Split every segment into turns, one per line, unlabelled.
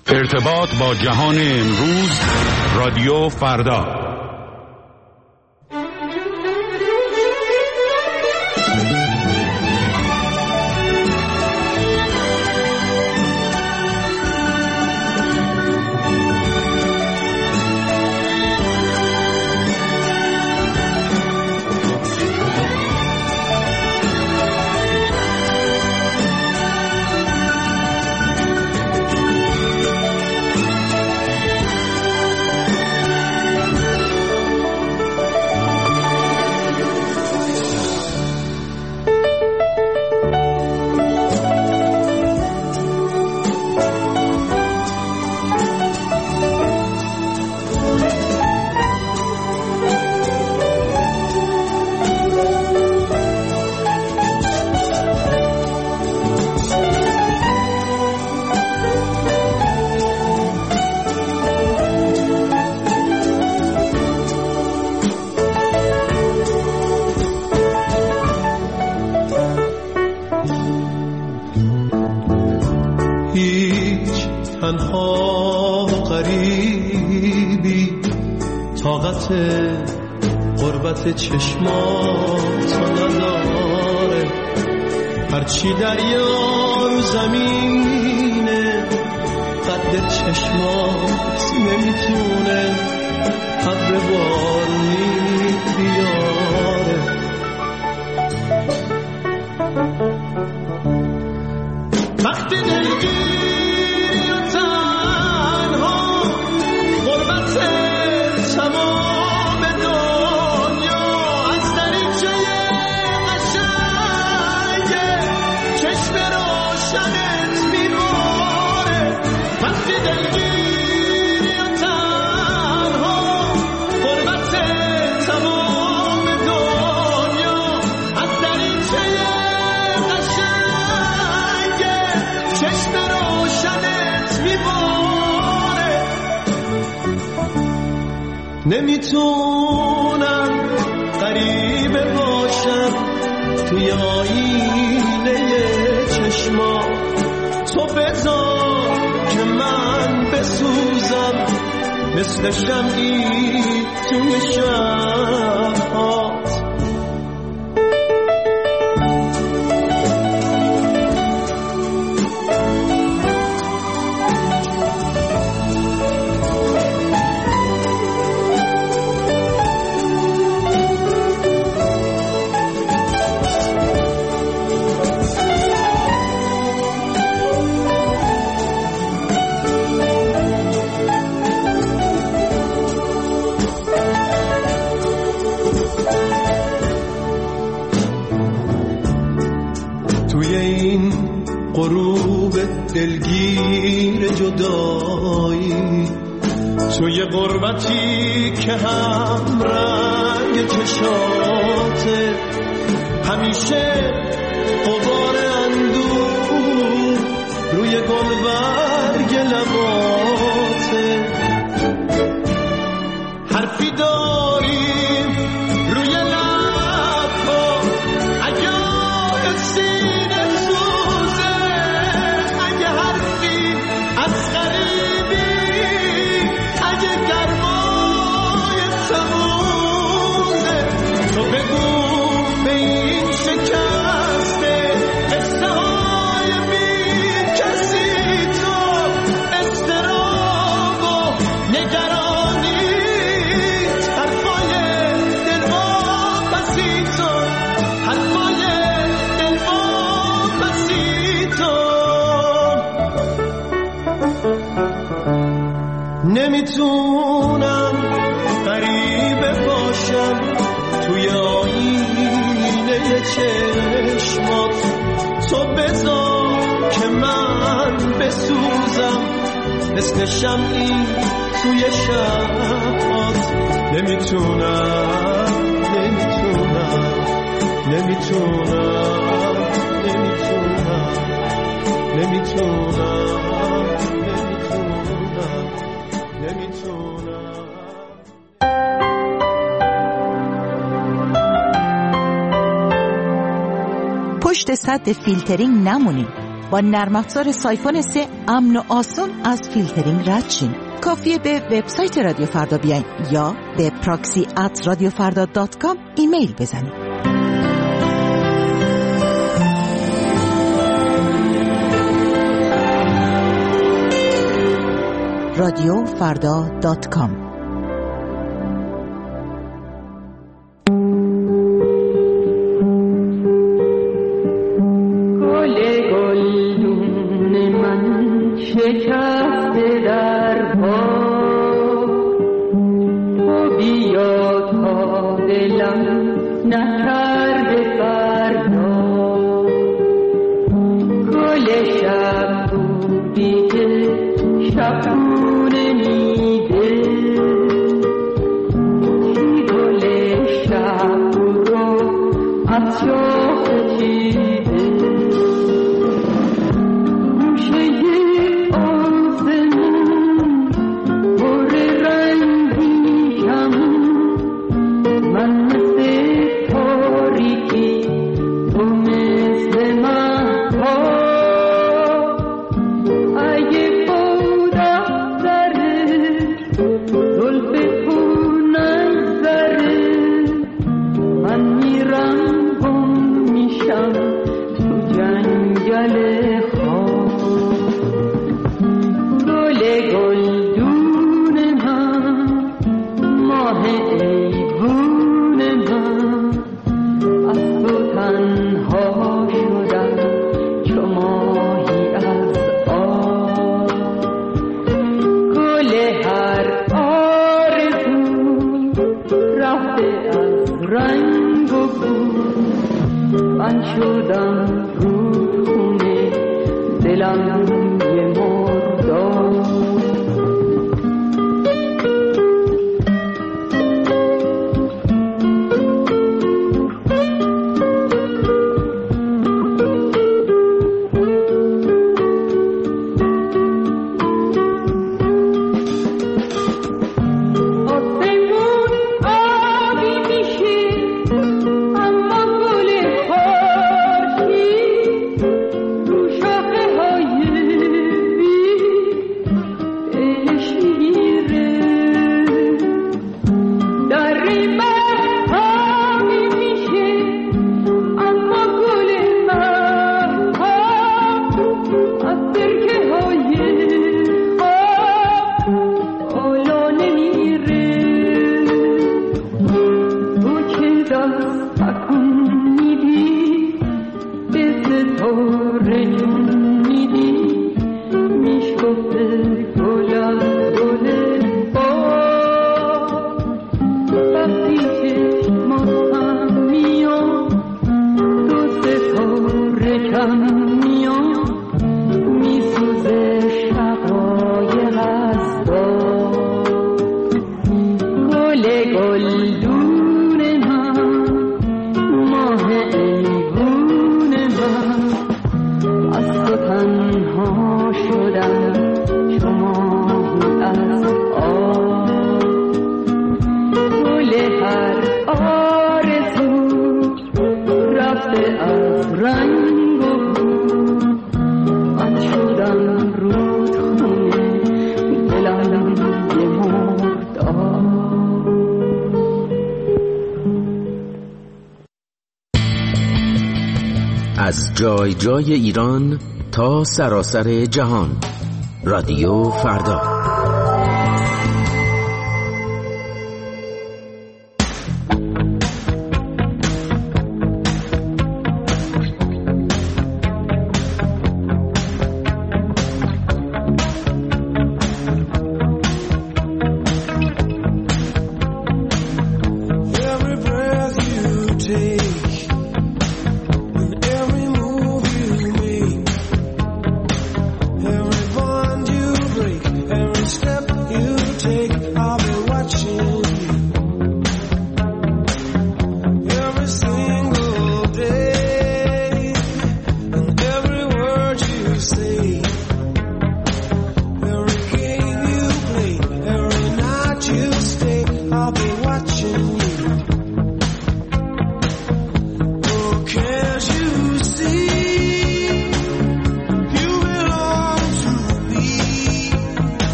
ارتباط با جهان امروز، رادیو فردا.
تنها غریبی طاقت غربت چشماتو نداره، هرچی دریا رو زمینه قد چشمات نمیتونه ابر بارونی بیاره. وقتی دلگیری و تنها غربت تمام دنیا از دریچه قشنگه چشم روشنت میباره. وقتی دلگیری و تنها غربت تمام دنیا از دریچه چشم روشنت میباره. نمیتونم غریبه باشم توی آینه چشما، تو بذار که من بسوزم مثل شمعی توی شب‌هات. غروب دلگیر جدایی توی غربتی که هم رنگ چشاته، همیشه غبار اندوه روی گلبرگ لباته. حرفی داریم روی لبها اگه سینه سوزه، اگه حرفی از غریبی، اگه گرمای تموزه، تو بگو به این شکسته قصه های بی کسی، تو اضطراب و نگرانی حرفای دلواپسی، تو حرفای دلواپسی تو. نمیتونم غریبه باشم توی آینه چشمات، تو بذار که من بسوزم مثل شمعی توی شبات. نمیتونم نمیتونم نمیتونم نمیتونم نمیتونم نمیتونم.
پشت سد فیلترینگ نمونید. با نرم افزار سایفون 3 امن و آسان از فیلترینگ رد شین. کافیه به وبسایت رادیو فردا بیاین یا به proxy@radiofarda.com ایمیل بزنید. radiofarda.com
از جای جای ایران تا سراسر جهان، رادیو فردا.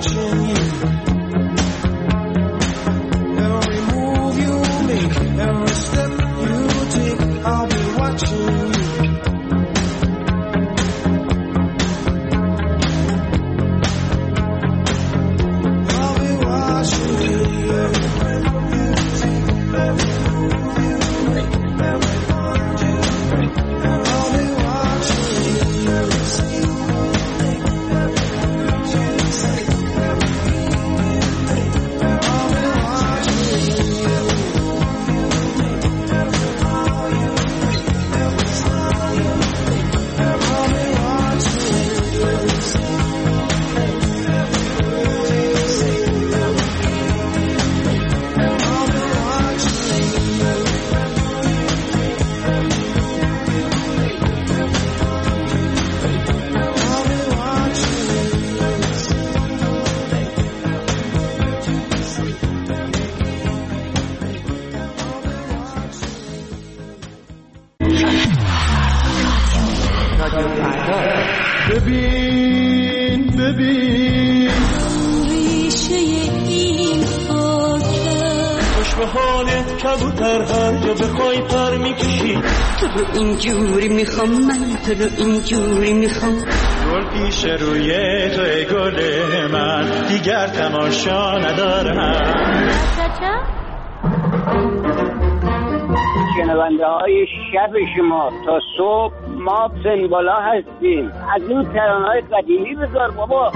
watching you. Every move you make, every step you take, I'll be watching you. ببین ریشه این خاکه خوش به حالت کبوتر هر جا بخوای پر میکشی
تو رو اینجوری میخوام من تو رو اینجوری میخوام
گل پیش روی توی گل من دیگر تماشا ندارم
شنونده های شب شما تا صبح ما سنبالا هستیم از این ترانه‌های قدیمی بذار بابا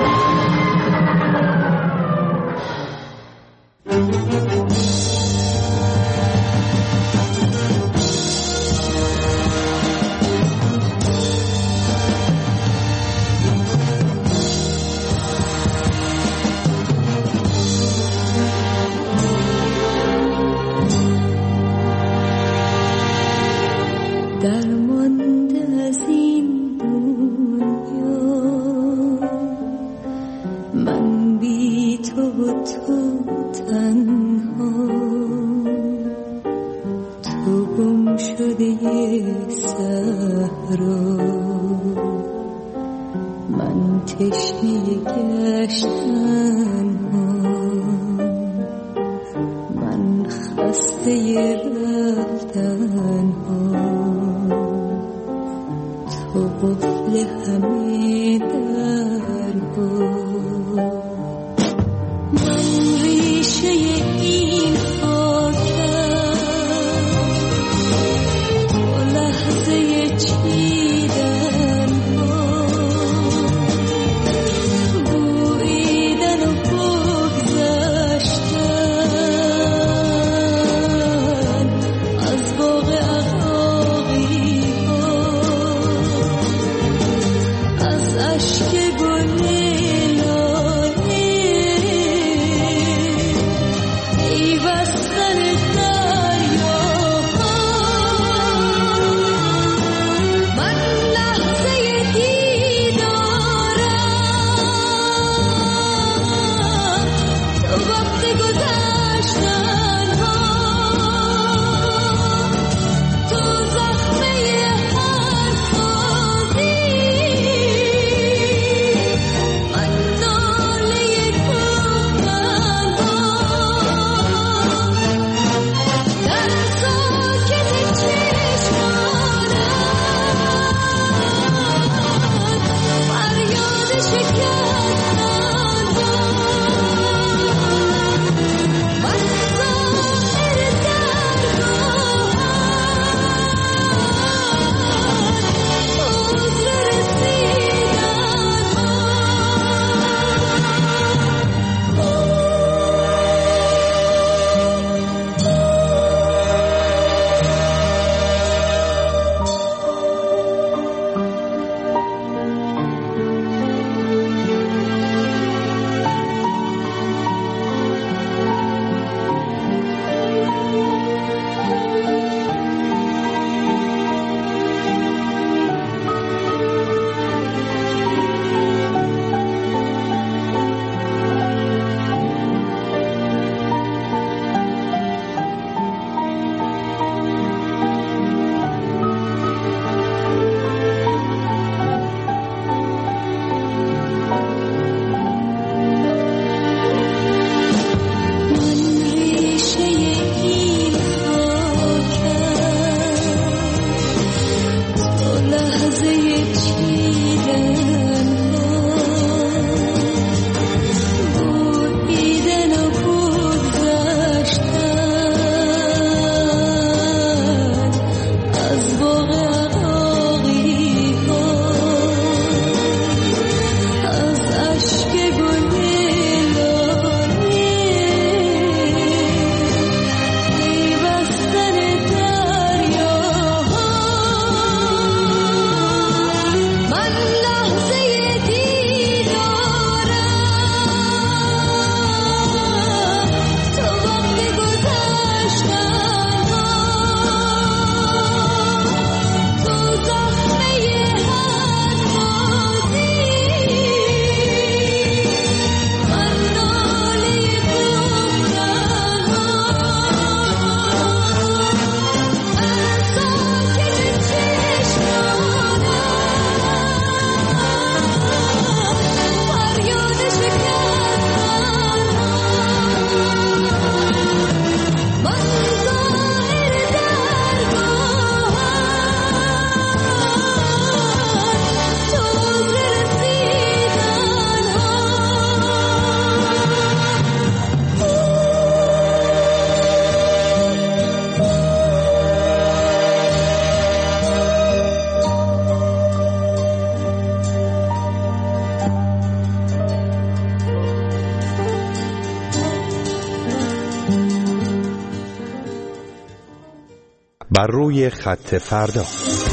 بر روی خط فردا.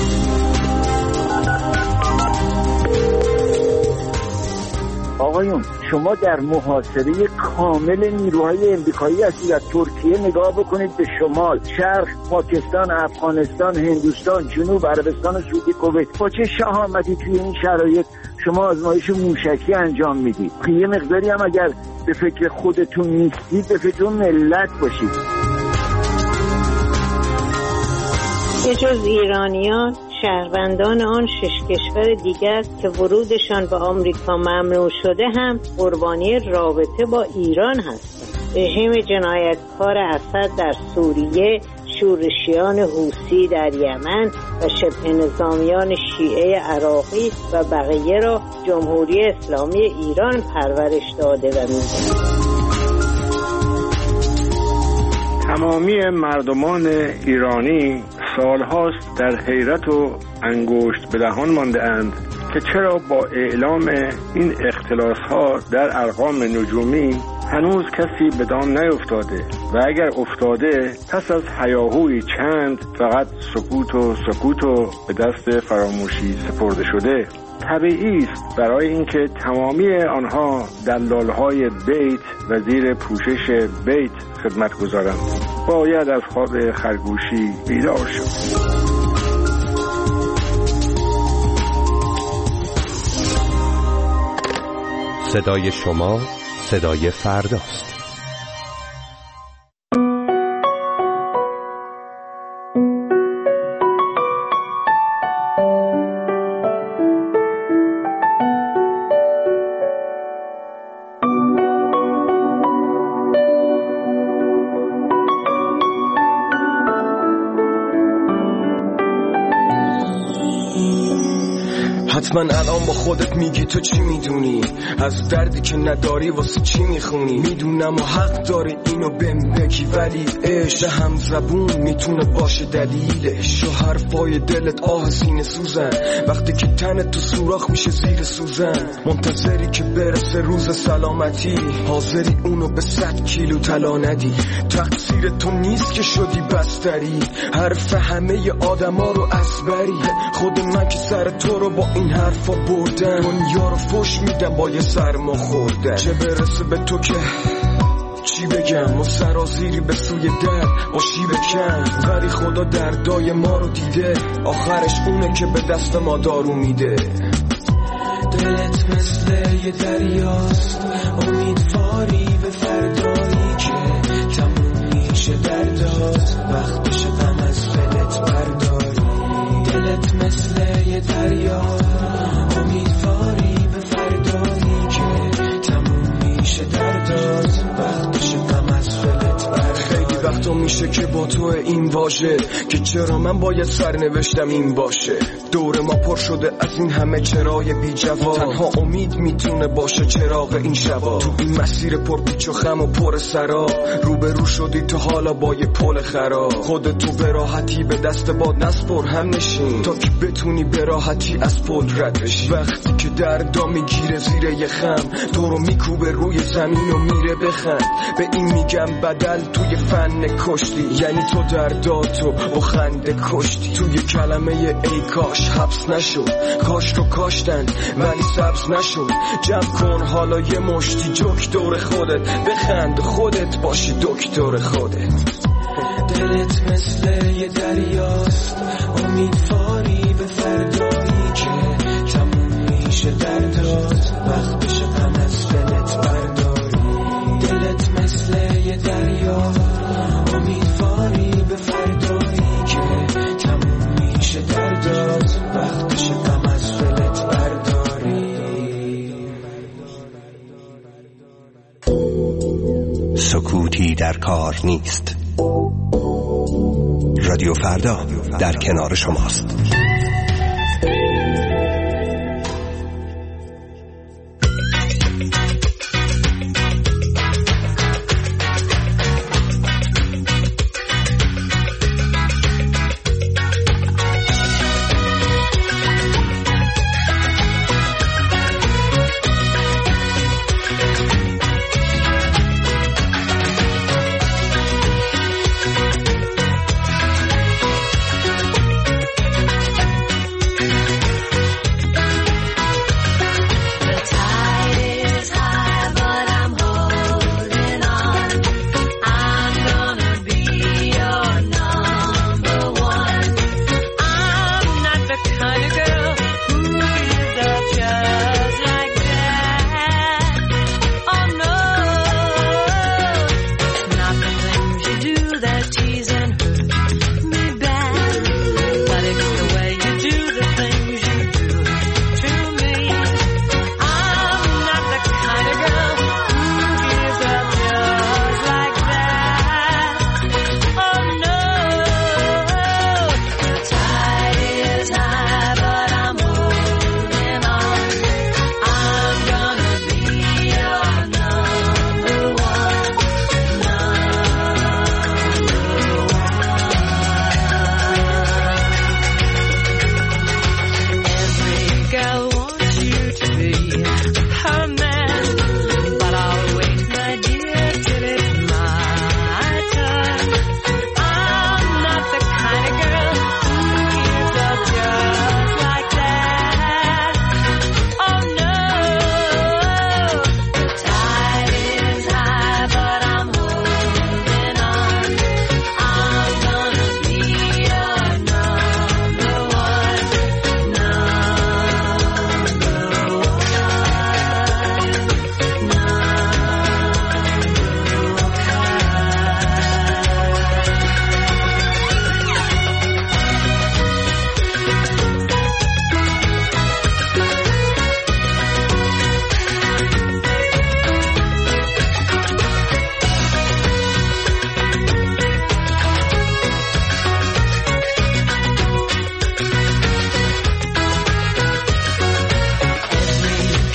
آقایون، شما در محاصره کامل نیروهای امریکایی هستید. از ترکیه نگاه بکنید به شمال، شرق، پاکستان، افغانستان، هندوستان، جنوب، عربستان سعودی، کویت. با چه شهامتی توی این شرایط شما آزمایش موشکی انجام میدید؟ یه مقداری هم اگر به فکر خودتون نیستید، به فکر ملت باشید.
به جز ایرانیان، شهروندان آن 6 کشور دیگر که ورودشان به آمریکا ممنوع شده هم قربانی رابطه با ایران هستند. رژیم جنایتکار اسد در سوریه، شورشیان حوثی در یمن و شبه نظامیان شیعه عراقی و بقیه را جمهوری اسلامی ایران پرورش داده و می‌دهد.
تمامی مردمان ایرانی سالهاست در حیرت و انگشت به دهان مانده اند که چرا با اعلام این اختلاس‌ها در ارقام نجومی هنوز کسی به دام نیفتاده و اگر افتاده پس از هیاهویی چند فقط سکوت و به دست فراموشی سپرده شده. طبیعی است برای اینکه تمامی آنها دلال‌های بیت و زیر پوشش بیت خدمت گذارند. باید از خواب خرگوشی بیدار شد.
صدای شما صدای فرداست.
حتما الان با خودت میگی تو چی میدونی از دردی که نداری واسه چی میخونی. میدونم و حق داری اینو بهم بگی، ولی عشق هم زبون میتونه باشه دلیلش. و حرفای دلت آه سینه سوزن وقتی که تنت تو سوراخ میشه زیر سوزن. منتظری که برسه روز سلامتی، حاضری اونو به 100 کیلو طلا ندی. تقصیر تو نیست که شدی بستری، حرف همه آدما رو اسبری. خود من که سر تو رو با این حرفا بردم، دنیا رو فش میدم با یه سرما خوردن. چه برسه به تو که چی بگم، و سرازیری به سوی در با شیب کم. ولی خدا دردای ما رو دیده، آخرش اونه که به دست ما دارو میده.
دلت مثل یه دریاست، امیدواری به فردایی که تموم میشه دردات. وقتش غم از دلت برداری. دلت مثل یه دریاست، امیدواری به فردایی که تموم میشه دردات. وقتش غم از دلت برداری.
خیلی وقتا میشه که با تو این واژه که چرا من باید سرنوشتم این باشه. دور ما پر شده از این همه چرای بی جواب، تنها امید میتونه باشه چراغ این شبا. تو این مسیر پر پیچ و خم و پر سرا، روبرو شدی تو حالا با یه پل خراب. خودتو به راحتی به دست باد نسپر، هم نشین تا که بتونی به راحتی از پل رد بشی. وقتی که دردا میگیره زیر یه خم، تو رو میکوبه روی زمین و میره بخند. به این میگم بدل توی فن کشتی، یعنی تو درداتو با خنده کشتی. توی کلمه ای کاش حبس نشد، کاش رو کاشتن ولی سبز نشد. جمع کن حالا یه مشتی جوک دور خودت، بخند خودت باشی دکتر خودت.
دلت مثل یه دریاست، امیدواری به فردایی که تموم میشه دردات. وقتش غم از دلت برداری. دلت مثل یه دریاست، امیدواری به فردایی که تموم میشه دردات. وقتش غم از دلت برداری.
سکوتی در کار نیست. رادیو فردا در کنار شماست.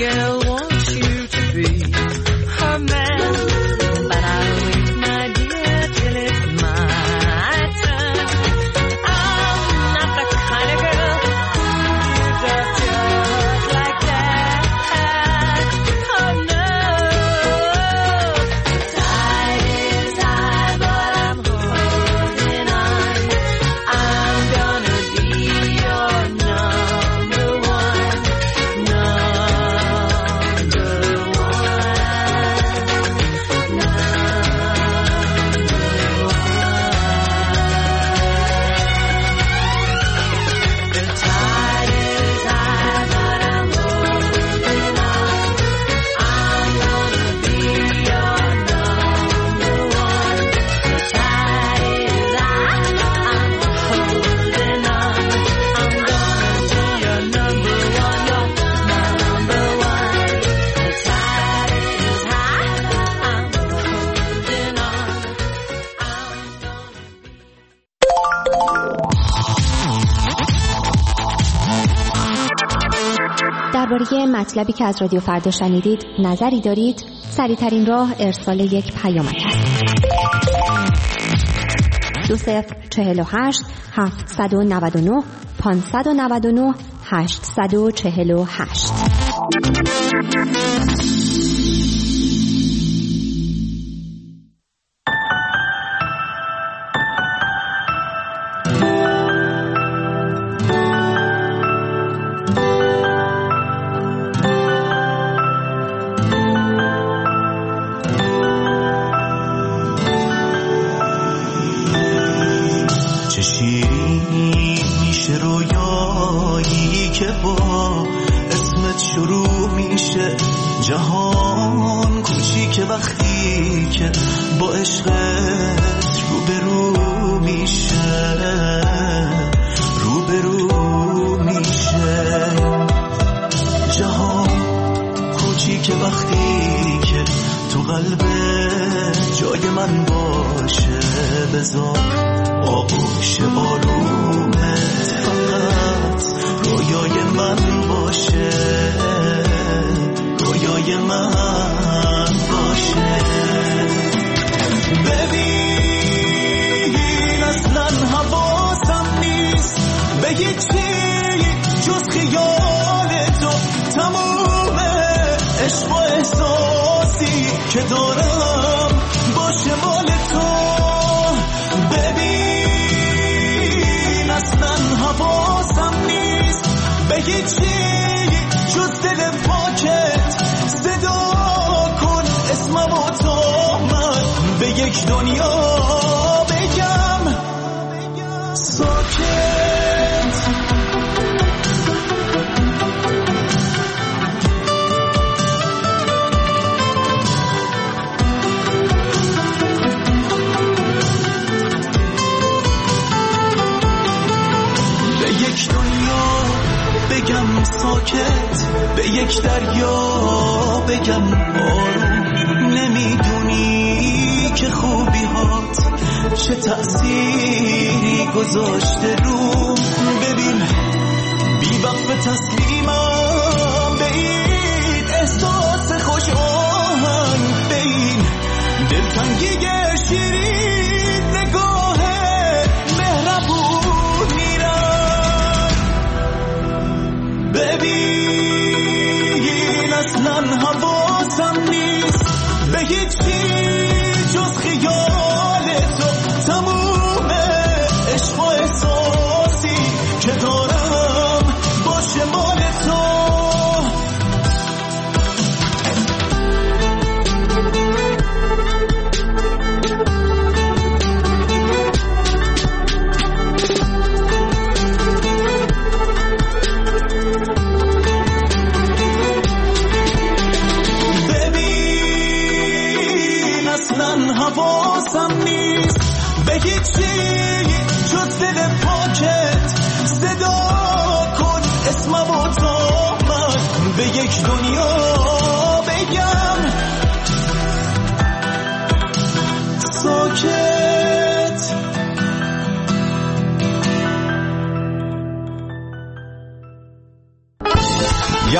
girl wants you to be her man, but I'll wait, my dear, till it's my turn. I'm not the kind of girl who gives up just like that. Oh no, tide is high, but I'm holding on. I'm gonna be your number one, The tide is high, but I'm holding on. I'm gonna be your number one. The tide is high, I'm holding on. I'm gonna be your number one, your number one. The tide is high, I'm holding on.
درباره مطلبی که از رادیو فردا شنیدید نظری دارید؟ سریع‌ترین راه ارسال یک پیامک است. 2048 799 599 848.
چه شیرین میشه رویایی که با اسمت شروع میشه جهان کوچیکه وقتی که با عشقت روبرو میشه جهان کوچیکه وقتی که تو قلب جای من باشه بذار آغوش آرومت فقط رویای من باشه ببین اصلا حواسم نیست به هیچی جز خیال تو تموم عشق و احساسی که دارم باشه مال تو ببین اصلا حواسم نیست به هیچی جز دل پاکت صدا کن اسمم و تا من به یک دنیا بگم ساکت به یک دنیا بگم ساکت به یک دریا بگم آروم نمیدونی که خوبی هات چه تأثیری گذاشته رو ببین بی وقف تسلیمم به این احساس خوش آهنگ به این دلتنگی شیرین نگاه مهربون میرم ببین اصلا حواسم نیست به هیچی جز خیال تو تموم عشق و احساسی که دارم باشه مال تو حواسم نیست به هیچی جز دل پاکت صدا کن اسمم و تا من به یک دنیا بگم ساکت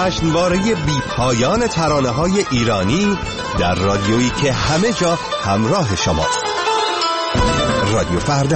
جشنواره بی‌پایان ترانه‌های ایرانی در رادیویی که همه جا همراه شماست. رادیو فردا.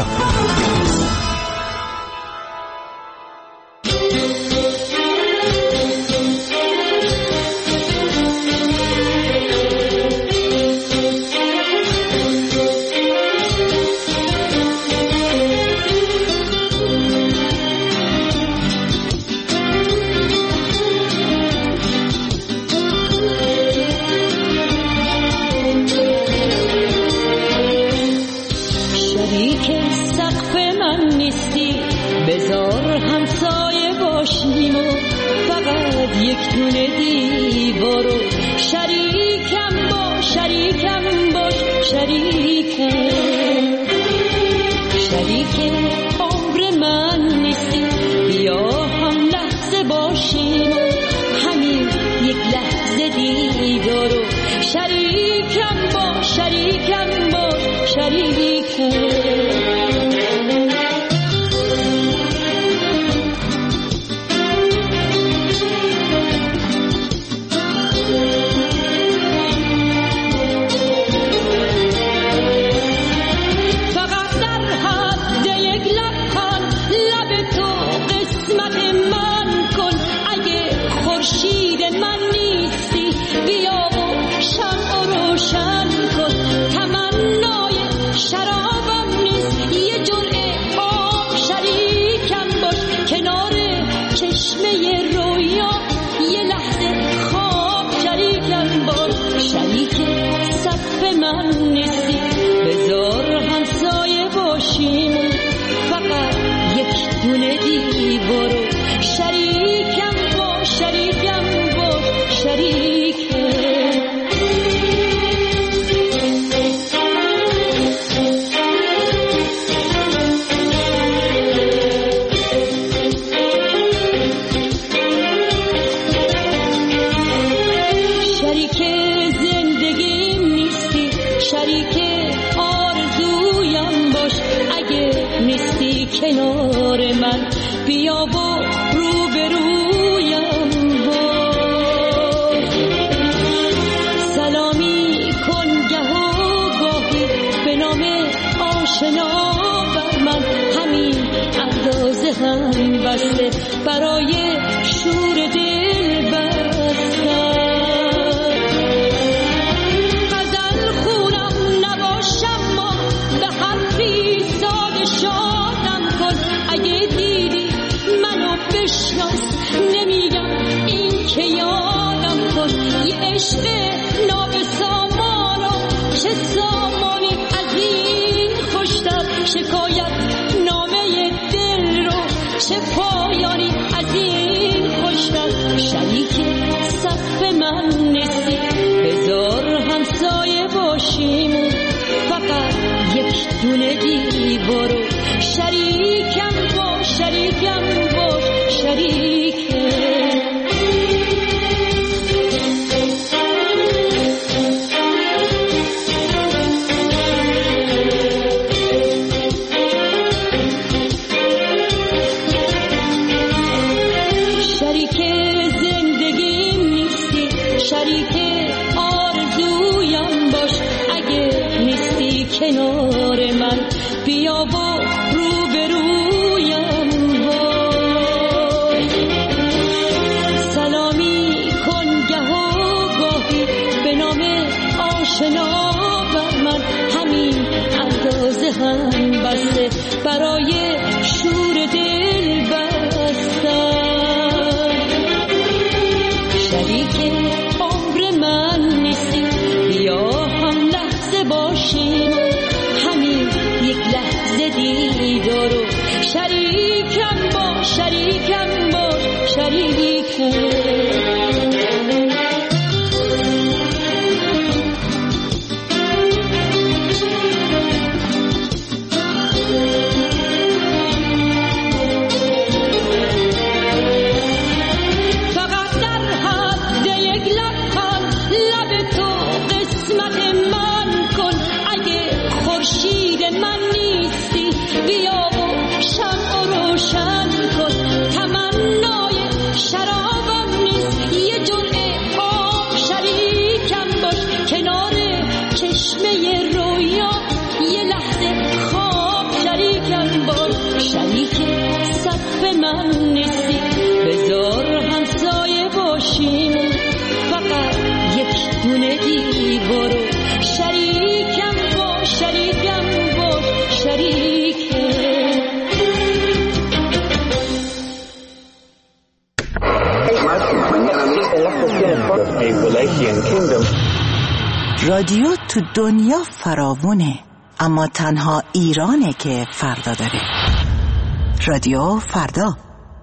فقط یک دونه دیوارو شریکم باش شریکه.
رادیو تو دنیا فراوونه، اما تنها ایرانه که فردا داره. رادیو فردا.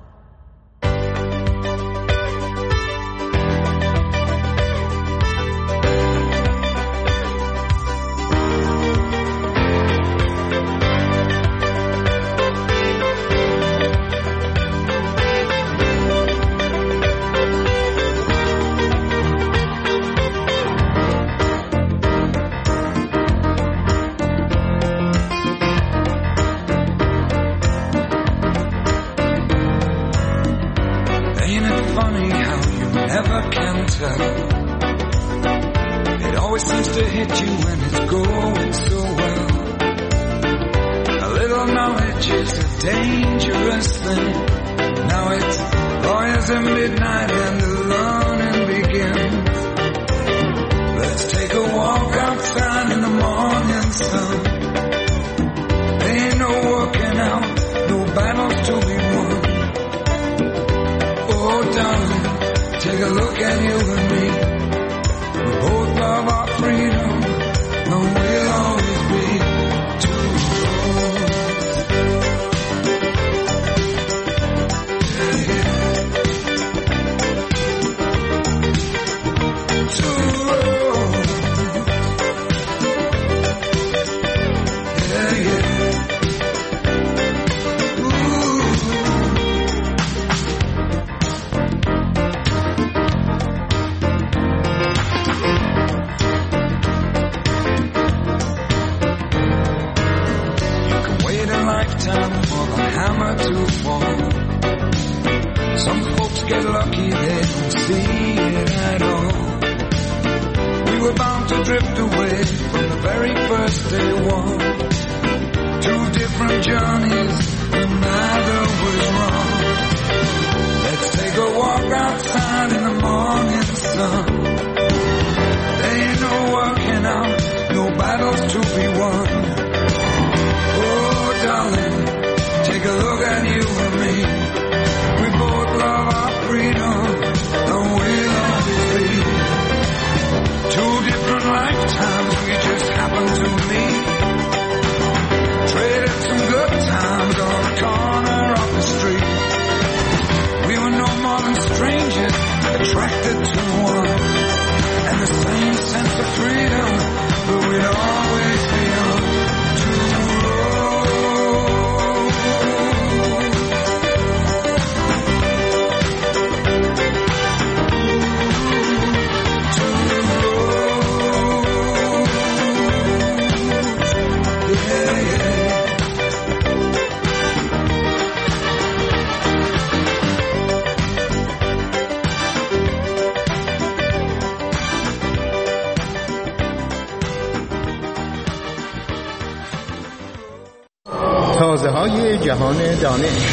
تازه‌های جهان دانش.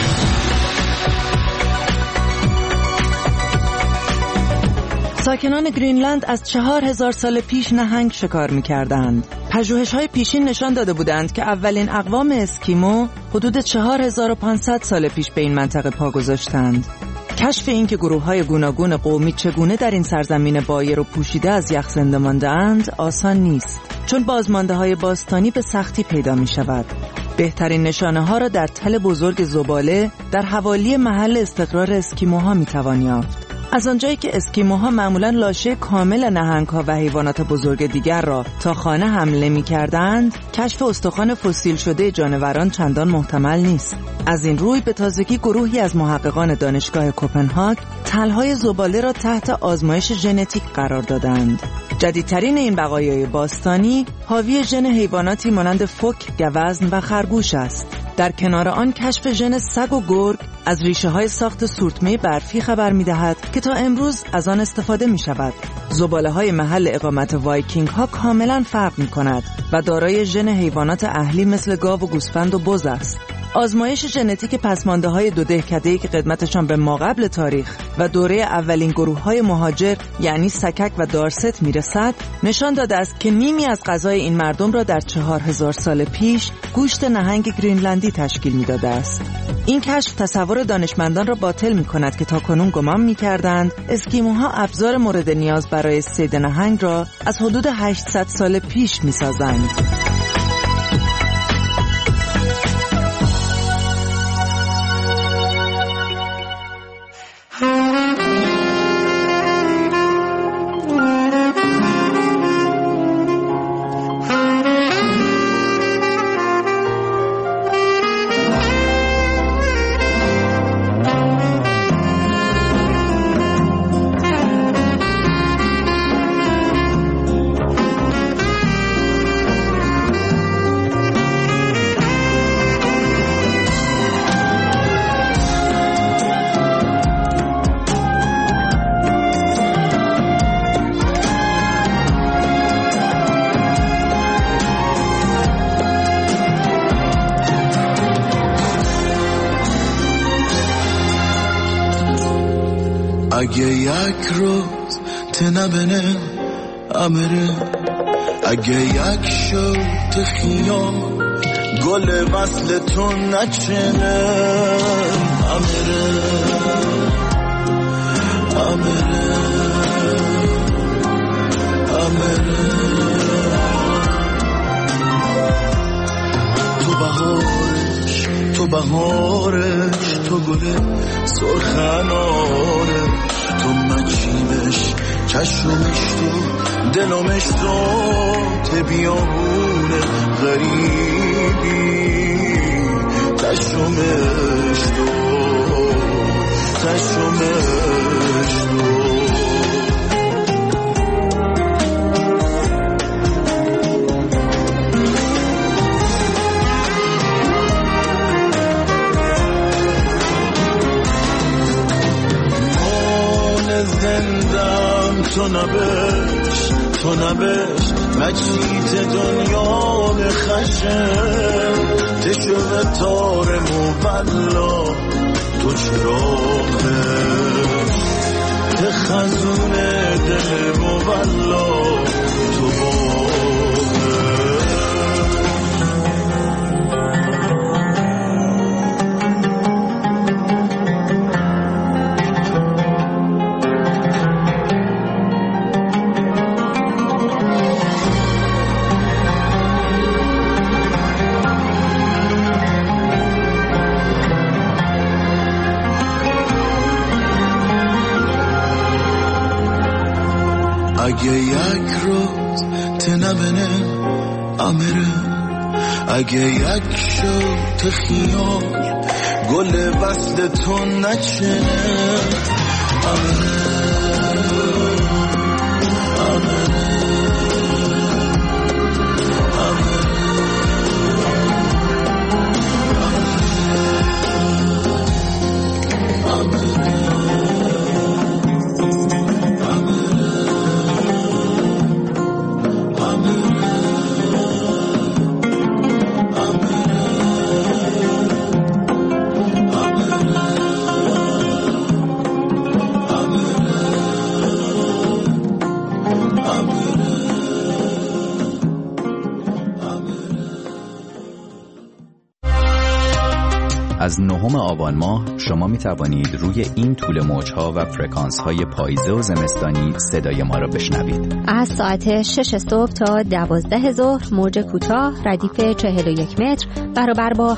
ساکنان گرینلند از 4000 سال پیش نهنگ شکار می‌کردند. پژوهش‌های پیشین نشان داده بودند که اولین اقوام اسکیمو حدود 4500 سال پیش به این منطقه پا گذاشتند. کشف این که گروه‌های گوناگون قومی چگونه در این سرزمین بایر و پوشیده از یخ زنده مانده‌اند آسان نیست، چون بازمانده‌های باستانی به سختی پیدا می‌شود. بهترین نشانه‌ها را در تل بزرگ زباله در حوالی محل استقرار اسکیموها می‌توان یافت. از آنجایی که اسکیموها معمولاً لاشه کامل نهنگ‌ها و حیوانات بزرگ دیگر را تا خانه حمله می‌کردند، کشف استخوان فسیل شده جانوران چندان محتمل نیست. از این روی به تازگی گروهی از محققان دانشگاه کوپنهاگ تل‌های زباله را تحت آزمایش ژنتیک قرار دادند. جدیدترین این بقایای باستانی حاوی ژن حیواناتی مانند فوک، گوزن و خرگوش است. در کنار آن کشف ژن سگ و گرگ از ریشه‌های ساخت سورتمه برفی خبر می‌دهد که تا امروز از آن استفاده می‌شود. زباله‌های محل اقامت وایکینگ‌ها کاملاً فرق می‌کند و دارای ژن حیوانات اهلی مثل گاو و گوسفند و بز است. آزمایش ژنتیک پسمانده‌های دو دهکده‌ای که قدمتشان به ماقبل تاریخ و دوره اولین گروه‌های مهاجر یعنی سکک و دارست میرسد، نشان داده است که نیمی از غذای این مردم را در 4000 سال پیش گوشت نهنگ گرینلندی تشکیل می‌داده است. این کشف تصور دانشمندان را باطل می‌کند که تاکنون گمان می‌کردند اسکیموها ابزار مورد نیاز برای صید نهنگ را از حدود 800 سال پیش می‌سازند.
اگه یک روز تنبنه امره، اگه یک شوت خیام گل وصلتون نچنه امره امره امره. تو بهارش تو گل سرخناره، تو مچیمش چشمش تو دلمش تو تبیانونه غریبی چشمش تو زندم تو نبش مجید دنیا خشم تشوه تار مولا تو چراغه تخزون دل مولا تو باغه. اگه یک روز تنبنه امره، اگه یک شوت خیال گل وصلتون نچنه امره امره
از 9 آبان ماه شما می توانید روی این طول موجها و فرکانس های پاییزه و زمستانی صدای ما را بشنوید.
از ساعت 6 صبح تا 12 ظهر موج کوتاه ردیف 41 متر برابر با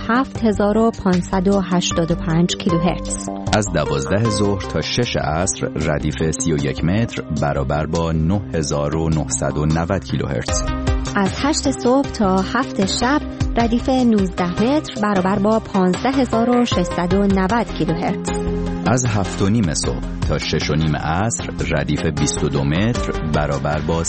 7585 کیلوهرتز.
از 12 ظهر تا 6 عصر ردیف 31 متر برابر با 9990 کیلوهرتز.
از 8 صبح تا 7 شب ردیف 19 متر برابر با 15690 کیلوهرتز.
از 7:30 صبح تا 6:30 عصر ردیف 22 متر برابر با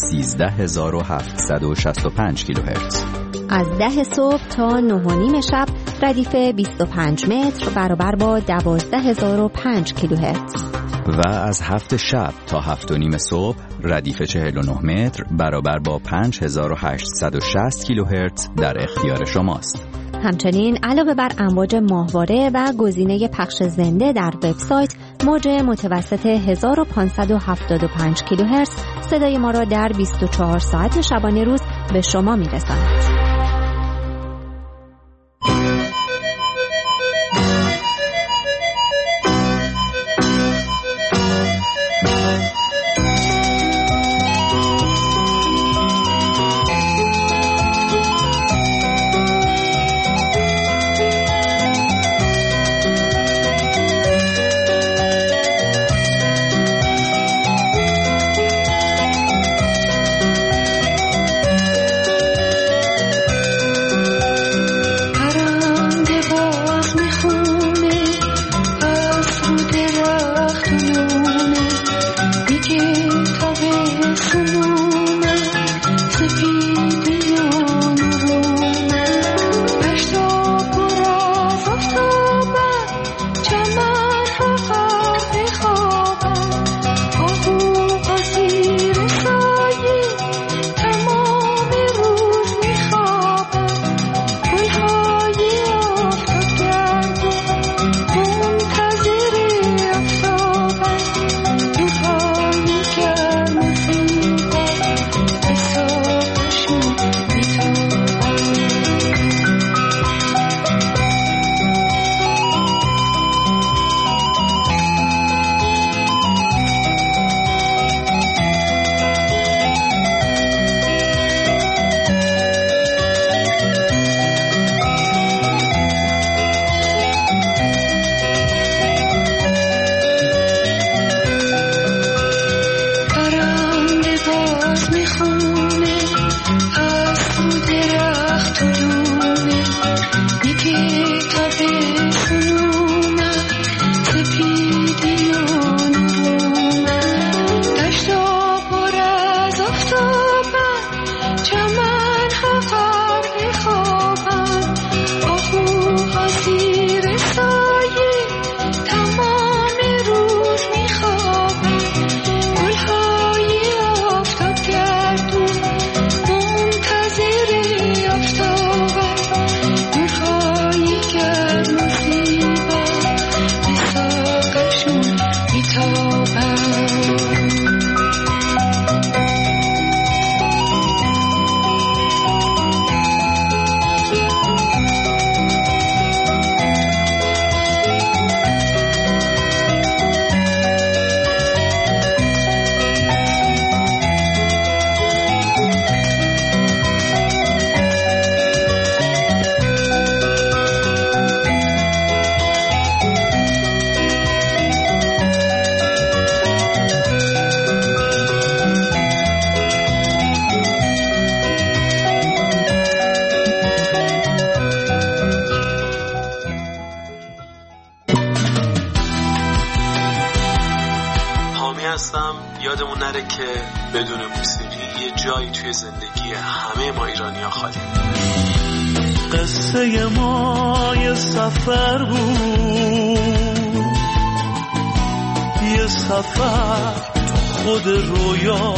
13765 کیلوهرتز.
از 10 صبح تا 9:30 شب ردیف 25 متر برابر با 12005 کیلوهرتز.
و از 7 شب تا 7:30 صبح ردیف 49 متر برابر با 5860 کیلوهرتز در اختیار شماست.
همچنین علاوه بر امواج ماهواره و گزینه پخش زنده در وبسایت، موج متوسط 1575 کیلوهرتز صدای ما را در 24 ساعت شبانه روز به شما می‌رساند.
یادمون نره که بدون موسیقی یه جایی توی زندگی همه ما ایرانی‌ها خالی.
قصه ما یه سفر بود، یه سفر خود رویا،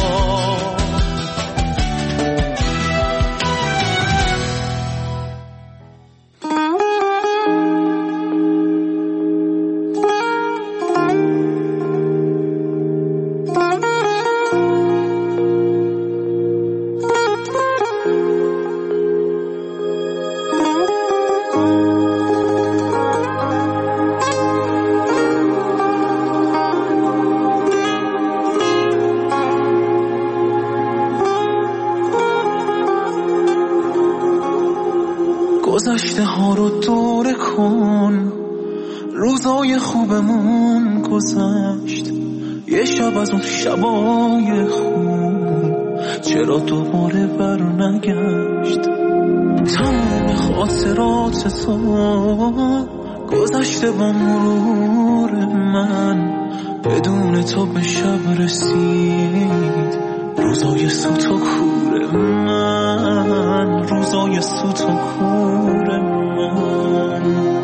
گذشته ها رو دوره کن، روزای خوبمون گذشت، یه شب از اون شبای خوب چرا دوباره بر نگشت. تمام خاطرات تو گذشته با مرور من، بدون تو به شب رسید روزای سوت و کور من، روزای سوت و کور من.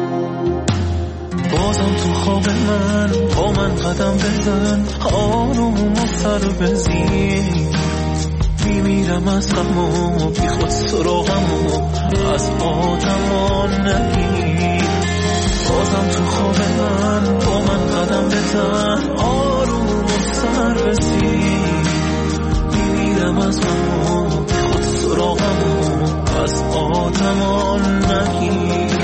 بازم تو خواب من با من قدم بزن، آروم و سر بزیر، میمیرم از غم و بی خود سراغم و از آدمان نگیر. بازم تو خواب من با من قدم بزن، آروم و سر بزیر. میمیرم از غم و بی خود سراغم و از آدمان نگیر.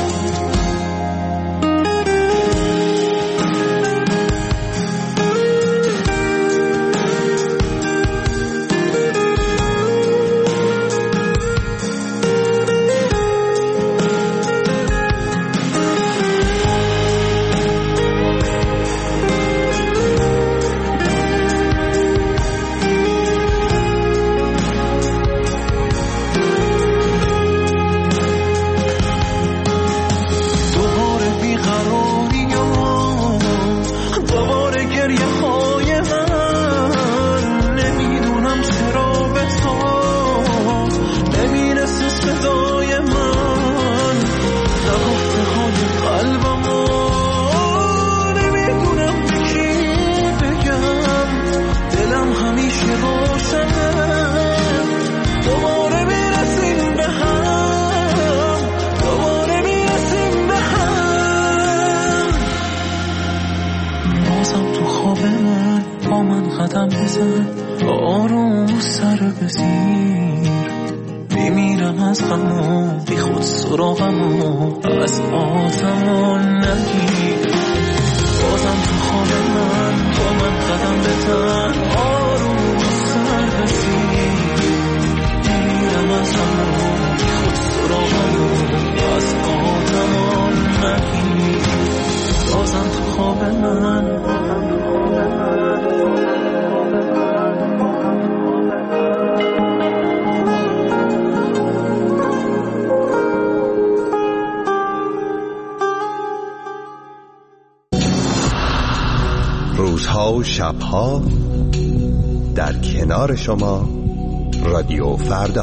آروم سر بزیر. میمیرم از غم و بی خود سراغم و از آسمان نگیر. بازم تو خواب من با من قدم بزن، آروم سر بزیر. میمیرم از غم و بی خود سراغم و از آسمان نگیر. بازم تو خواب من
روزها و شبها در کنار شما، رادیو فردا.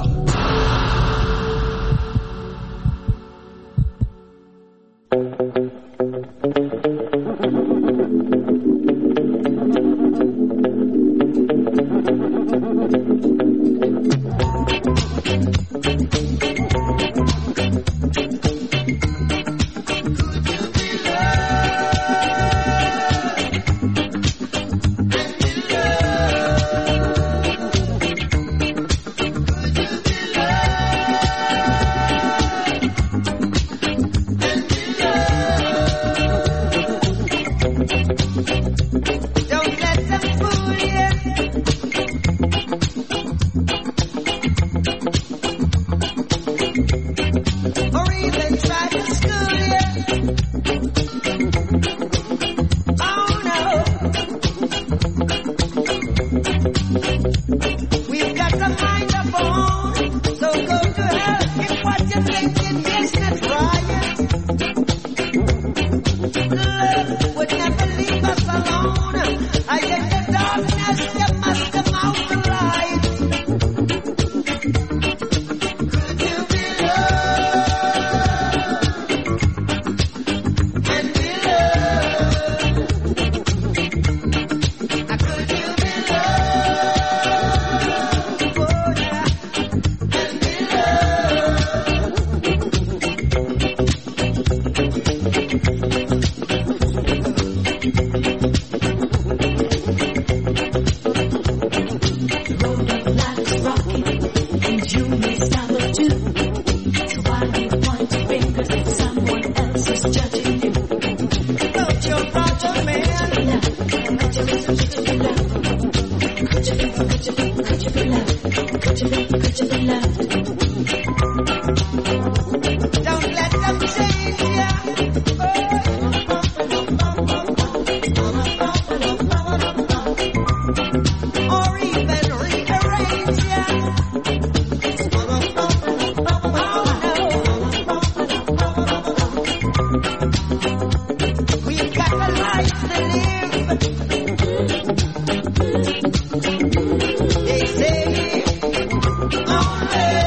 They say, oh,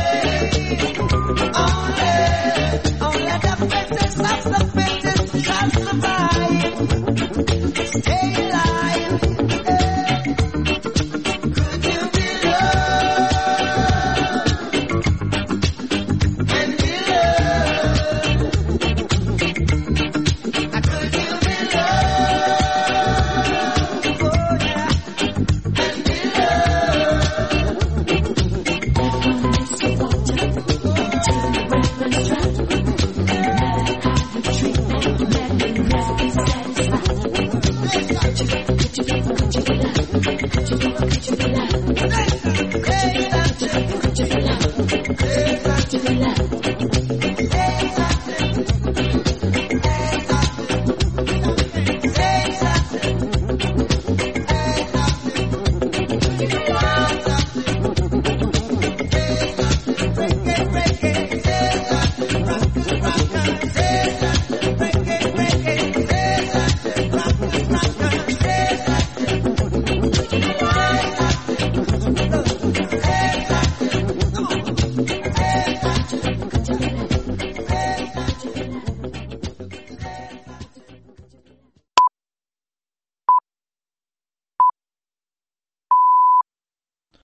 Could you feel that?